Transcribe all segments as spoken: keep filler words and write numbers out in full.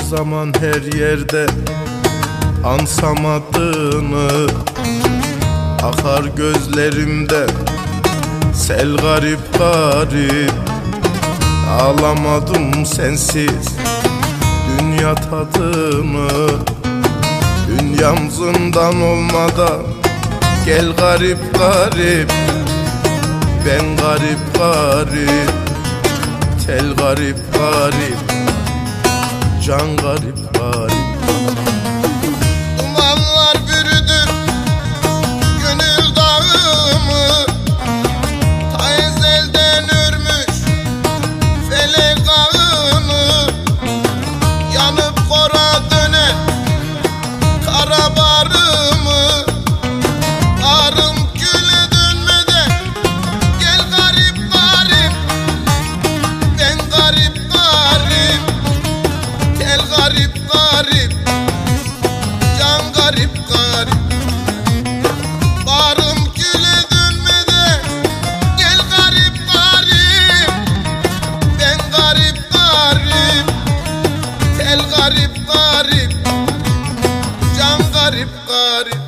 zaman her yerde ansam adını, akar gözlerimde sel garip garip. Ağlamadım sensiz dünya tadını. Dünyam zindan olmadan gel garip garip. Ben garip garip, tel garip garip, can garip garip. Dumanlar bürüdü gönül dağımı, ta ezelden örmüş felek ağını. Yanıp kora dönen kara barımı, barım güle dönmeden gel garip garip. Ben garip garip, tel garip garip, can garip garip. Barım güle dönmeden gel garip garip. Ben garip garip, tel garip garip, can garip garip.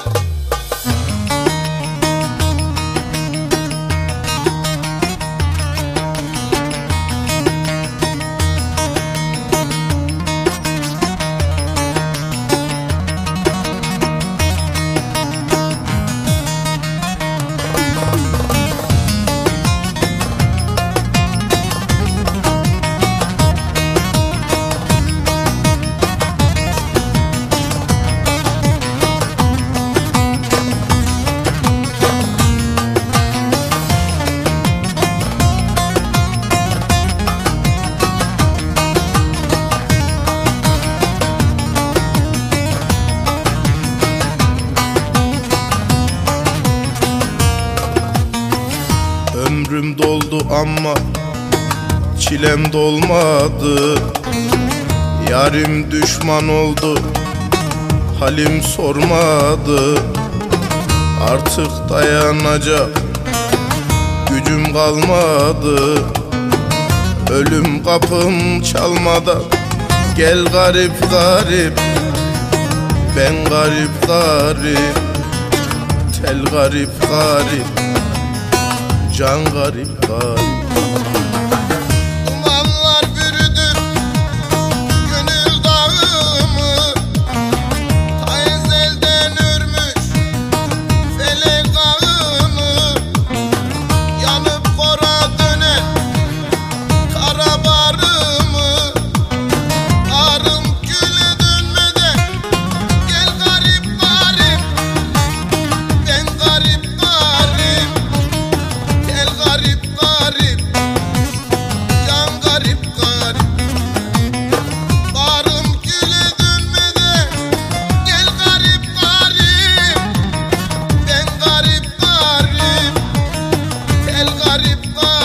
Ömrüm doldu ama çilem dolmadı. Yarim düşman oldu, halim sormadı. Artık dayanacak gücüm kalmadı. Ölüm kapım çalmadan gel garip garip. Ben garip garip, tel garip garip, can garip garip. Dumanlar bürüdü gönül dağımı, ta ezelden örmüş felek ağını. Yanıp kora dönen kara barımı, barım güle dönmeden gel garip garip. Ben garip garip, tel garip garip, can garip garip. Barım güle dönmeden gel garip garip. Ben garip garip, tel garip garip,